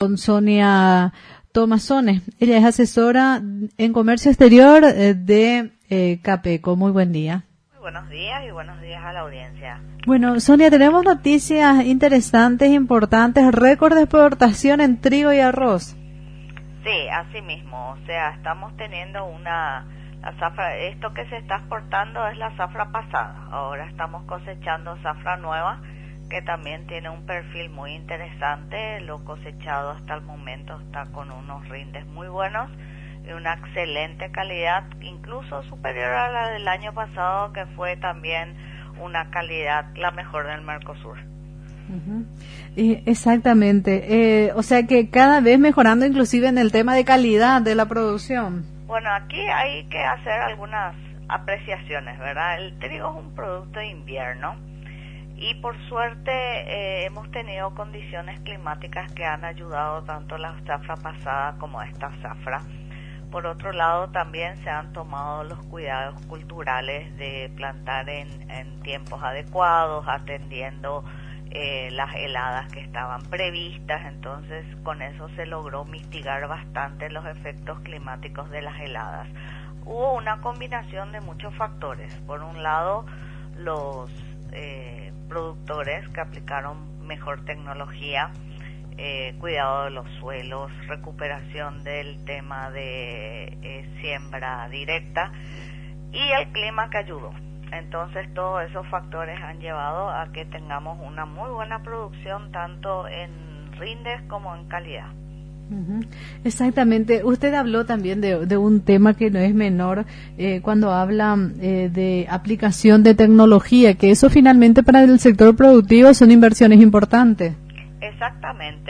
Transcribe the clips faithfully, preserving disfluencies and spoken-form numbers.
con Sonia Tomasone. Ella es asesora en comercio exterior de eh, Capeco. Muy buen día. Muy buenos días y buenos días a la audiencia. Bueno, Sonia, tenemos noticias interesantes, importantes, récord de exportación en trigo y arroz. Sí, así mismo. O sea, estamos teniendo una... La zafra, esto que se está exportando es la zafra pasada. Ahora estamos cosechando zafra nueva, que también tiene un perfil muy interesante. Lo cosechado hasta el momento está con unos rindes muy buenos y una excelente calidad, incluso superior a la del año pasado, que fue también una calidad la mejor del Mercosur. Uh-huh. Y exactamente. Eh, o sea que cada vez mejorando inclusive en el tema de calidad de la producción. Bueno, aquí hay que hacer algunas apreciaciones, ¿verdad? El trigo es un producto de invierno y por suerte eh, hemos tenido condiciones climáticas que han ayudado tanto la zafra pasada como esta zafra. Por otro lado, también se han tomado los cuidados culturales de plantar en, en tiempos adecuados, atendiendo eh, las heladas que estaban previstas. Entonces, con eso se logró mitigar bastante los efectos climáticos de las heladas. Hubo una combinación de muchos factores. Por un lado, los eh, productores que aplicaron mejor tecnología, Eh, cuidado de los suelos, recuperación del tema de eh, siembra directa y el clima que ayudó. Entonces todos esos factores han llevado a que tengamos una muy buena producción tanto en rindes como en calidad. Uh-huh. Exactamente. Usted habló también de, de un tema que no es menor eh, cuando habla eh, de aplicación de tecnología, que eso finalmente para el sector productivo son inversiones importantes. Exactamente.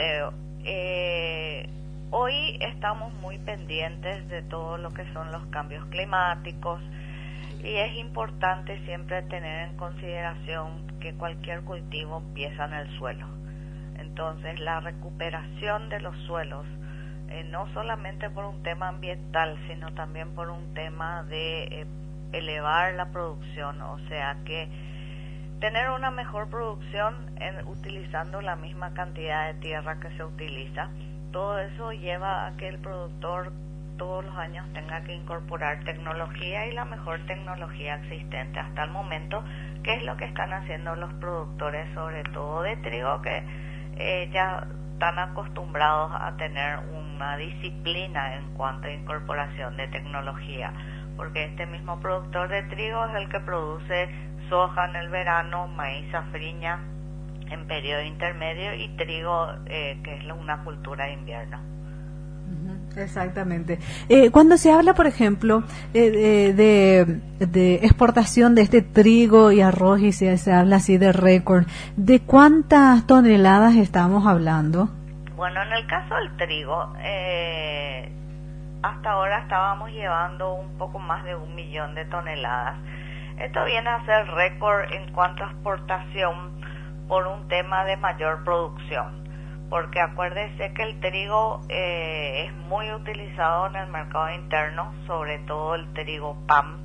Eh, hoy estamos muy pendientes de todo lo que son los cambios climáticos y es importante siempre tener en consideración que cualquier cultivo empieza en el suelo. Entonces, la recuperación de los suelos, eh, no solamente por un tema ambiental, sino también por un tema de eh, elevar la producción, o sea que tener una mejor producción en, utilizando la misma cantidad de tierra que se utiliza. Todo eso lleva a que el productor todos los años tenga que incorporar tecnología y la mejor tecnología existente hasta el momento, que es lo que están haciendo los productores, sobre todo de trigo, que eh, ya están acostumbrados a tener una disciplina en cuanto a incorporación de tecnología, porque este mismo productor de trigo es el que produce soja en el verano, maíz safriña en periodo intermedio y trigo, eh, que es una cultura de invierno. Uh-huh, exactamente. Eh, cuando se habla, por ejemplo, eh, de, de exportación de este trigo y arroz y se, se habla así de récord, ¿de cuántas toneladas estamos hablando? Bueno, en el caso del trigo, eh, hasta ahora estábamos llevando un poco más de un millón de toneladas. Esto viene a ser récord en cuanto a exportación por un tema de mayor producción, porque acuérdese que el trigo eh, es muy utilizado en el mercado interno, sobre todo el trigo P A M,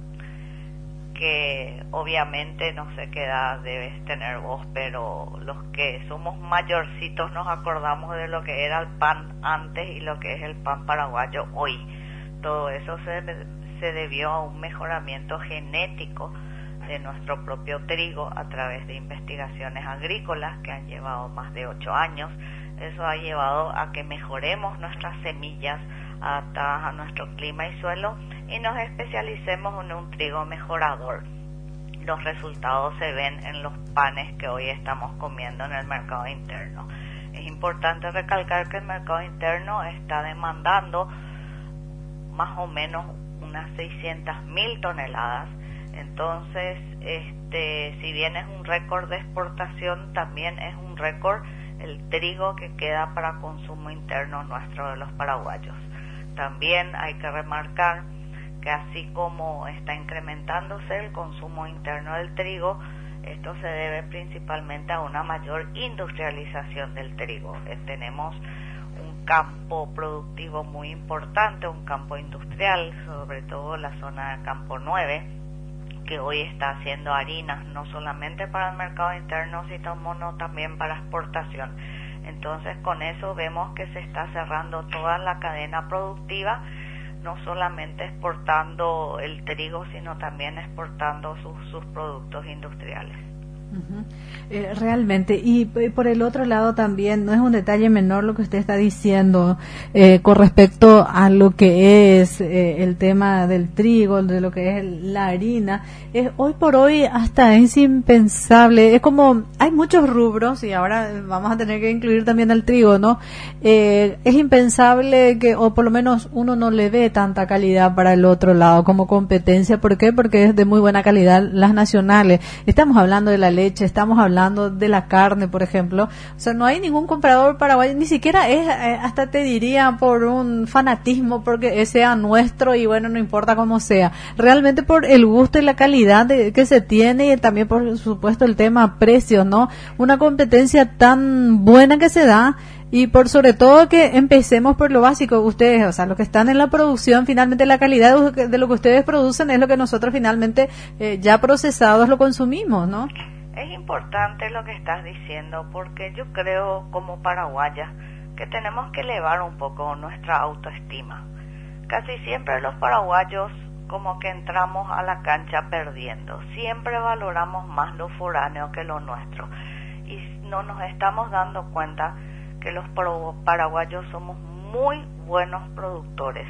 que obviamente no sé qué edad debes tener vos, pero los que somos mayorcitos nos acordamos de lo que era el pan antes y lo que es el pan paraguayo hoy. Todo eso se se debió a un mejoramiento genético de nuestro propio trigo a través de investigaciones agrícolas que han llevado más de ocho años. Eso ha llevado a que mejoremos nuestras semillas adaptadas a nuestro clima y suelo y nos especialicemos en un trigo mejorador. Los resultados se ven en los panes que hoy estamos comiendo en el mercado interno. Es importante recalcar que el mercado interno está demandando más o menos unas seiscientas mil toneladas. Entonces, este, si bien es un récord de exportación, también es un récord el trigo que queda para consumo interno nuestro de los paraguayos. También hay que remarcar que así como está incrementándose el consumo interno del trigo, esto se debe principalmente a una mayor industrialización del trigo. Eh, tenemos un campo productivo muy importante, un campo industrial, sobre todo la zona de Campo nueve, que hoy está haciendo harinas no solamente para el mercado interno, sino también para exportación. Entonces con eso vemos que se está cerrando toda la cadena productiva, no solamente exportando el trigo, sino también exportando sus, sus productos industriales. Uh-huh. Eh, realmente, y, y por el otro lado también, no es un detalle menor lo que usted está diciendo eh, con respecto a lo que es eh, el tema del trigo, de lo que es el, la harina. Eh, hoy por hoy hasta es impensable, es como, hay muchos rubros y ahora vamos a tener que incluir también el trigo, ¿no? Eh, es impensable que, o por lo menos uno no le ve tanta calidad para el otro lado como competencia. ¿Por qué? Porque es de muy buena calidad las nacionales. Estamos hablando de la leche, estamos hablando de la carne, por ejemplo. O sea, no hay ningún comprador paraguayo, ni siquiera es, eh, hasta te diría por un fanatismo, porque sea nuestro y bueno, no importa cómo sea. Realmente por el gusto y la calidad de, que se tiene, y también por supuesto el tema precios, ¿no? Una competencia tan buena que se da. Y por sobre todo que empecemos por lo básico, ustedes, o sea, los que están en la producción, finalmente la calidad de lo que ustedes producen es lo que nosotros finalmente eh, ya procesados lo consumimos, ¿no? Es importante lo que estás diciendo, porque yo creo como paraguaya que tenemos que elevar un poco nuestra autoestima. Casi siempre los paraguayos como que entramos a la cancha perdiendo, siempre valoramos más lo foráneo que lo nuestro y no nos estamos dando cuenta que los paraguayos somos muy buenos productores.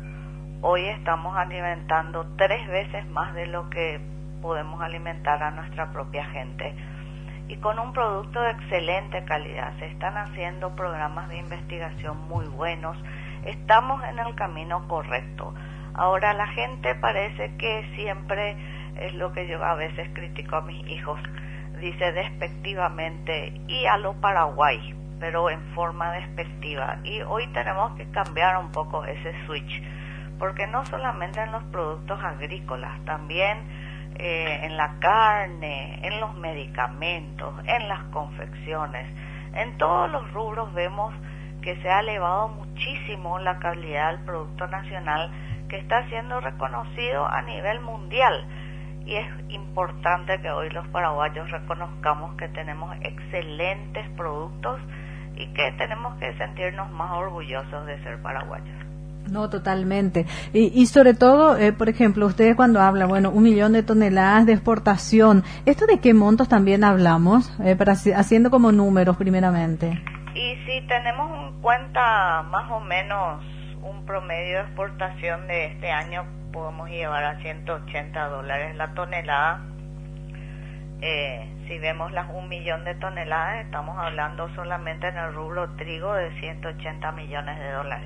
Hoy estamos alimentando tres veces más de lo que podemos alimentar a nuestra propia gente y con un producto de excelente calidad. Se están haciendo programas de investigación muy buenos, estamos en el camino correcto. Ahora la gente parece que siempre, es lo que yo a veces critico a mis hijos, dice despectivamente y a lo Paraguay, pero en forma despectiva, y hoy tenemos que cambiar un poco ese switch, porque no solamente en los productos agrícolas, también eh, en la carne, en los medicamentos, en las confecciones, en todos los rubros vemos que se ha elevado muchísimo la calidad del producto nacional, que está siendo reconocido a nivel mundial, y es importante que hoy los paraguayos reconozcamos que tenemos excelentes productos y que tenemos que sentirnos más orgullosos de ser paraguayos. No, totalmente. Y, y sobre todo, eh, por ejemplo, ustedes cuando hablan, bueno, un millón de toneladas de exportación, ¿esto de qué montos también hablamos? Eh, para, haciendo como números primeramente. Y si tenemos en cuenta más o menos un promedio de exportación de este año, podemos llevar a ciento ochenta dólares la tonelada. Eh, si vemos las un millón de toneladas, estamos hablando solamente en el rubro trigo de ciento ochenta millones de dólares.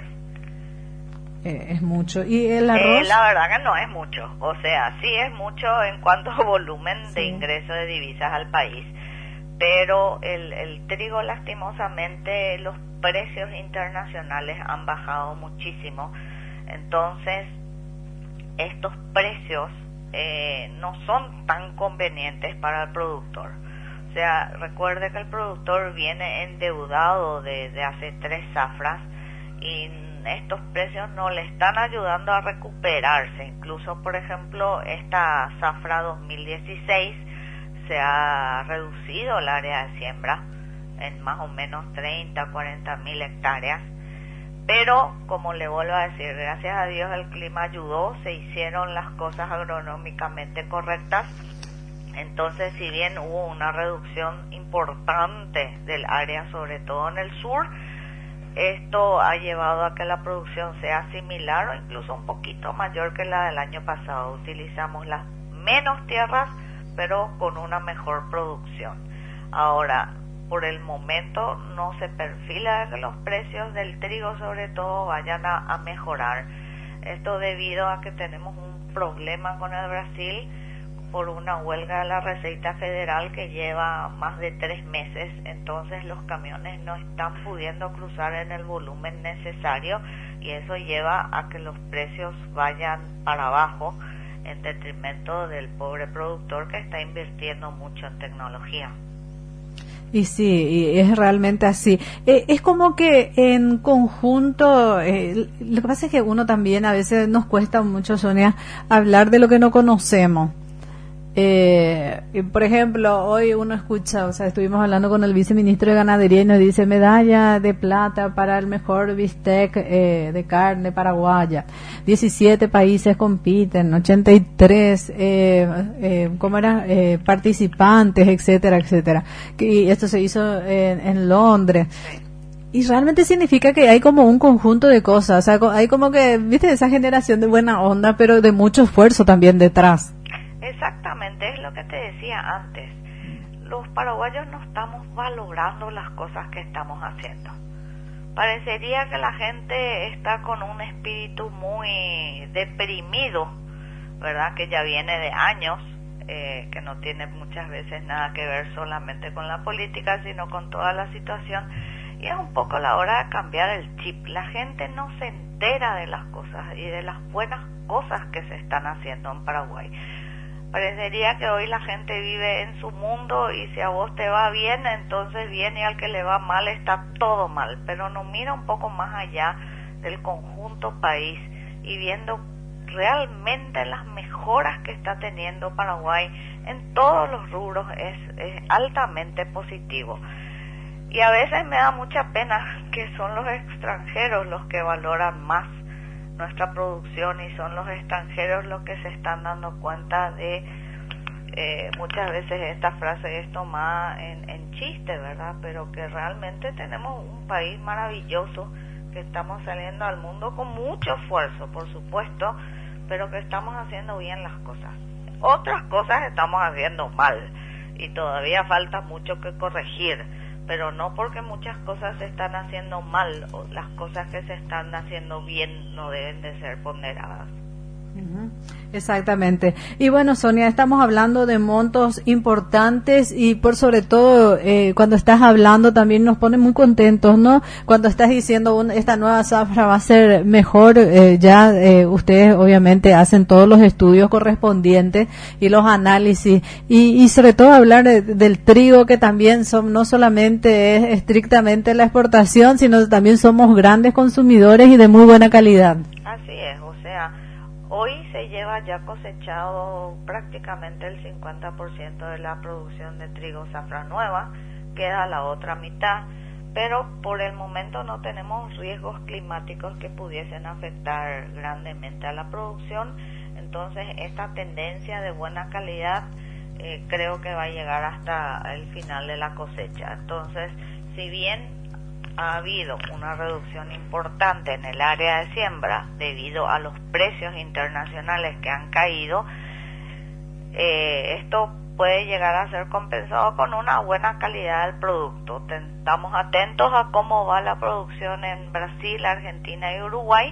Eh, es mucho. ¿Y el arroz? Eh, la verdad que no es mucho. O sea, sí es mucho en cuanto a volumen sí. de ingreso de divisas al país. Pero el, el trigo, lastimosamente, los precios internacionales han bajado muchísimo. Entonces, estos precios eh, no son tan convenientes para el productor. O sea, recuerde que el productor viene endeudado de, de hace tres zafras y estos precios no le están ayudando a recuperarse. Incluso, por ejemplo, esta zafra dos mil dieciséis se ha reducido el área de siembra en más o menos treinta, cuarenta mil hectáreas. Pero, como le vuelvo a decir, gracias a Dios el clima ayudó, se hicieron las cosas agronómicamente correctas. Entonces, si bien hubo una reducción importante del área, sobre todo en el sur, esto ha llevado a que la producción sea similar o incluso un poquito mayor que la del año pasado. Utilizamos las menos tierras, pero con una mejor producción. Ahora, por el momento no se perfila que los precios del trigo sobre todo vayan a, a mejorar. Esto debido a que tenemos un problema con el Brasil por una huelga de la Receita Federal que lleva más de tres meses. Entonces los camiones no están pudiendo cruzar en el volumen necesario y eso lleva a que los precios vayan para abajo en detrimento del pobre productor que está invirtiendo mucho en tecnología. Y sí, y es realmente así. Eh, es como que en conjunto, eh, lo que pasa es que uno también a veces nos cuesta mucho, Sonia, hablar de lo que no conocemos. Eh, por ejemplo, hoy uno escucha, o sea, estuvimos hablando con el viceministro de Ganadería y nos dice medalla de plata para el mejor bistec eh, de carne paraguaya. diecisiete países compiten, ochenta y tres, eh, eh, ¿cómo era? Eh, participantes, etcétera, etcétera. Y esto se hizo en, en Londres. Y realmente significa que hay como un conjunto de cosas, o sea, hay como que, viste, esa generación de buena onda, pero de mucho esfuerzo también detrás. Exactamente, es lo que te decía antes. Los paraguayos no estamos valorando las cosas que estamos haciendo. Parecería que la gente está con un espíritu muy deprimido, ¿verdad? Que ya viene de años, eh, que no tiene muchas veces nada que ver solamente con la política, sino con toda la situación. Y es un poco la hora de cambiar el chip. La gente no se entera de las cosas y de las buenas cosas que se están haciendo en Paraguay. Parecería que hoy la gente vive en su mundo y si a vos te va bien, entonces bien, y al que le va mal está todo mal. Pero no mira un poco más allá del conjunto país y viendo realmente las mejoras que está teniendo Paraguay en todos los rubros es, es altamente positivo. Y a veces me da mucha pena que son los extranjeros los que valoran más nuestra producción y son los extranjeros los que se están dando cuenta de, eh, muchas veces esta frase es tomada en, en chiste, ¿verdad? Pero que realmente tenemos un país maravilloso, que estamos saliendo al mundo con mucho esfuerzo, por supuesto, pero que estamos haciendo bien las cosas. Otras cosas estamos haciendo mal y todavía falta mucho que corregir, pero no porque muchas cosas se están haciendo mal, o las cosas que se están haciendo bien no deben de ser ponderadas. Uh-huh. Exactamente. Y bueno, Sonia, estamos hablando de montos importantes y por sobre todo eh, cuando estás hablando también nos pone muy contentos, ¿no? Cuando estás diciendo un, esta nueva zafra va a ser mejor, eh, ya eh, ustedes obviamente hacen todos los estudios correspondientes y los análisis y, y sobre todo hablar de, del trigo, que también son, no solamente es estrictamente la exportación, sino también somos grandes consumidores y de muy buena calidad. Así es, o sea, hoy se lleva ya cosechado prácticamente el cincuenta por ciento de la producción de trigo zafra nueva, queda la otra mitad, pero por el momento no tenemos riesgos climáticos que pudiesen afectar grandemente a la producción, entonces esta tendencia de buena calidad eh, creo que va a llegar hasta el final de la cosecha. Entonces, si bien ha habido una reducción importante en el área de siembra debido a los precios internacionales que han caído, eh, esto puede llegar a ser compensado con una buena calidad del producto. Estamos atentos a cómo va la producción en Brasil, Argentina y Uruguay.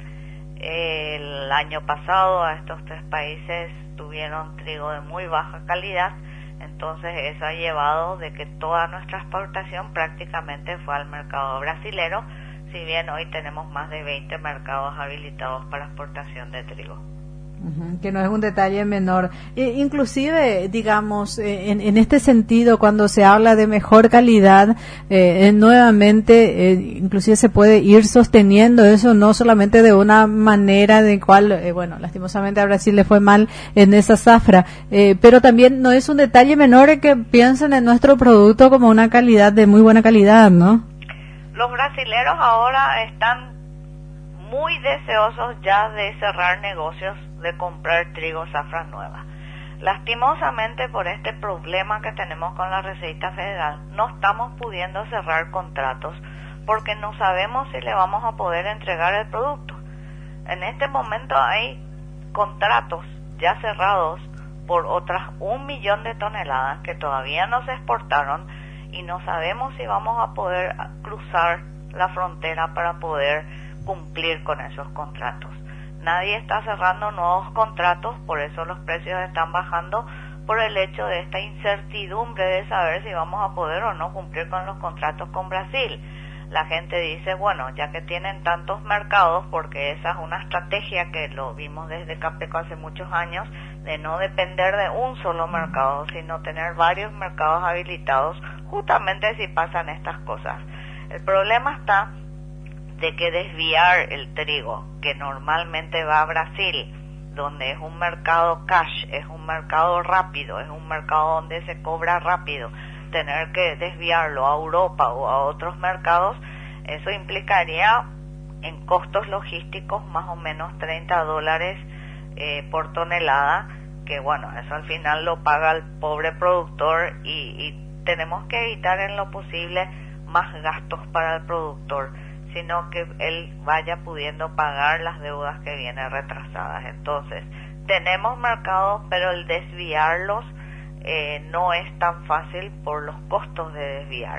Eh, el año pasado a estos tres países tuvieron trigo de muy baja calidad. Entonces eso ha llevado de que toda nuestra exportación prácticamente fue al mercado brasilero, si bien hoy tenemos más de veinte mercados habilitados para exportación de trigo. Uh-huh, que no es un detalle menor. E, inclusive, digamos, eh, en, en este sentido, cuando se habla de mejor calidad, eh, eh, nuevamente, eh, inclusive se puede ir sosteniendo eso, no solamente de una manera de cual, eh, bueno, lastimosamente a Brasil le fue mal en esa zafra, eh, pero también no es un detalle menor que piensen en nuestro producto como una calidad de muy buena calidad, ¿no? Los brasileros ahora están muy deseosos ya de cerrar negocios, de comprar trigo zafra nueva. Lastimosamente, por este problema que tenemos con la Receta Federal, no estamos pudiendo cerrar contratos porque no sabemos si le vamos a poder entregar el producto. En este momento hay contratos ya cerrados por otras un millón de toneladas que todavía no se exportaron y no sabemos si vamos a poder cruzar la frontera para poder cumplir con esos contratos. Nadie está cerrando nuevos contratos, por eso los precios están bajando, por el hecho de esta incertidumbre de saber si vamos a poder o no cumplir con los contratos con Brasil. La gente dice, bueno, ya que tienen tantos mercados, porque esa es una estrategia que lo vimos desde Capeco hace muchos años, de no depender de un solo mercado, sino tener varios mercados habilitados, justamente si pasan estas cosas. El problema está de que desviar el trigo que normalmente va a Brasil donde es un mercado cash, es un mercado rápido, es un mercado donde se cobra rápido, tener que desviarlo a Europa o a otros mercados, eso implicaría en costos logísticos más o menos treinta dólares eh, por tonelada, que bueno, eso al final lo paga el pobre productor y, y tenemos que evitar en lo posible más gastos para el productor, sino que él vaya pudiendo pagar las deudas que vienen retrasadas. Entonces, tenemos mercados, pero el desviarlos eh, no es tan fácil por los costos de desviar.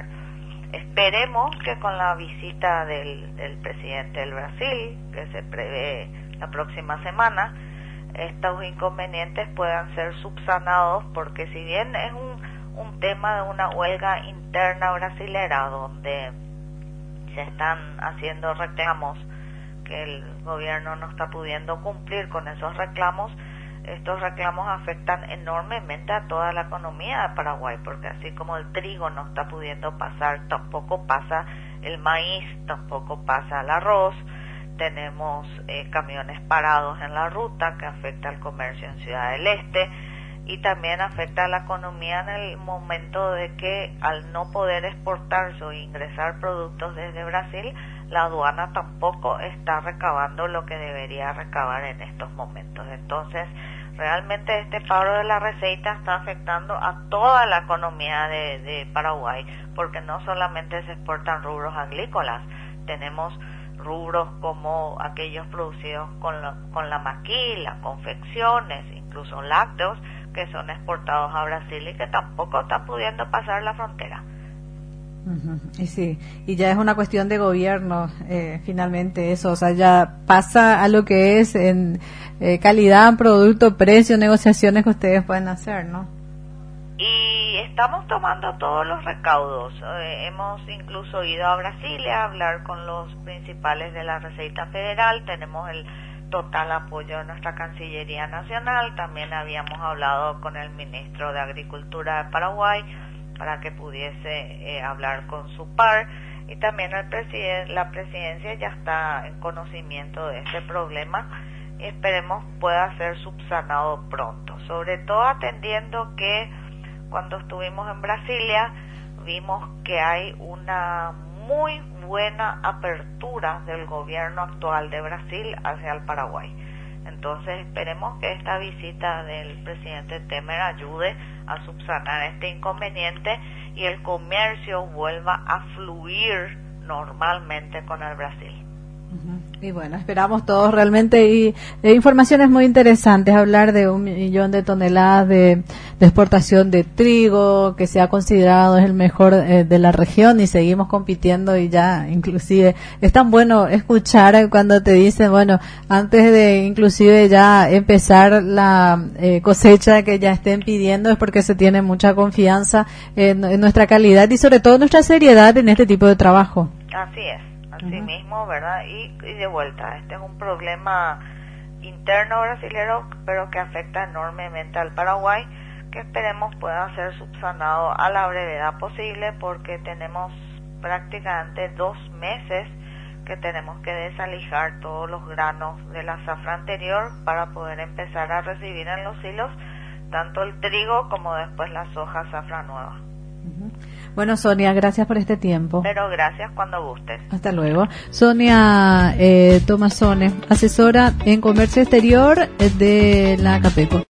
Esperemos que con la visita del, del presidente del Brasil, que se prevé la próxima semana, estos inconvenientes puedan ser subsanados, porque si bien es un, un tema de una huelga interna brasilera, donde se están haciendo reclamos que el gobierno no está pudiendo cumplir con esos reclamos, estos reclamos afectan enormemente a toda la economía de Paraguay, porque así como el trigo no está pudiendo pasar, tampoco pasa el maíz, tampoco pasa el arroz. Tenemos eh, camiones parados en la ruta que afecta al comercio en Ciudad del Este y también afecta a la economía en el momento de que al no poder exportarse o ingresar productos desde Brasil, la aduana tampoco está recabando lo que debería recabar en estos momentos. Entonces, realmente este paro de la receta está afectando a toda la economía de, de Paraguay, porque no solamente se exportan rubros agrícolas, tenemos rubros como aquellos producidos con la, con la maquila, confecciones, incluso lácteos, que son exportados a Brasil y que tampoco están pudiendo pasar la frontera. Uh-huh. Y sí, y ya es una cuestión de gobierno, eh, finalmente eso, o sea, ya pasa a lo que es en eh, calidad, producto, precio, negociaciones que ustedes pueden hacer, ¿no? Y estamos tomando todos los recaudos. Eh, hemos incluso ido a Brasilia a hablar con los principales de la Receita Federal. Tenemos el total apoyo de nuestra Cancillería Nacional. También habíamos hablado con el ministro de Agricultura de Paraguay para que pudiese eh, hablar con su par. Y también el presiden- la presidencia ya está en conocimiento de este problema. Y esperemos pueda ser subsanado pronto. Sobre todo atendiendo que cuando estuvimos en Brasilia vimos que hay una muy buena apertura del gobierno actual de Brasil hacia el Paraguay. Entonces esperemos que esta visita del presidente Temer ayude a subsanar este inconveniente y el comercio vuelva a fluir normalmente con el Brasil. Y bueno, esperamos todos realmente y eh, informaciones muy interesantes, hablar de un millón de toneladas de, de exportación de trigo que se ha considerado es el mejor eh, de la región y seguimos compitiendo y ya inclusive es tan bueno escuchar cuando te dicen, bueno, antes de inclusive ya empezar la eh, cosecha que ya estén pidiendo es porque se tiene mucha confianza en, en nuestra calidad y sobre todo nuestra seriedad en este tipo de trabajo. Así es. Así mismo, ¿verdad? Y, y de vuelta, este es un problema interno brasilero, pero que afecta enormemente al Paraguay, que esperemos pueda ser subsanado a la brevedad posible, porque tenemos prácticamente dos meses que tenemos que desalijar todos los granos de la zafra anterior para poder empezar a recibir en los silos tanto el trigo como después la soja zafra nueva. Bueno, Sonia, gracias por este tiempo. Pero gracias cuando gustes. Hasta luego. Sonia eh, Tomasone, asesora en comercio exterior de la Capeco.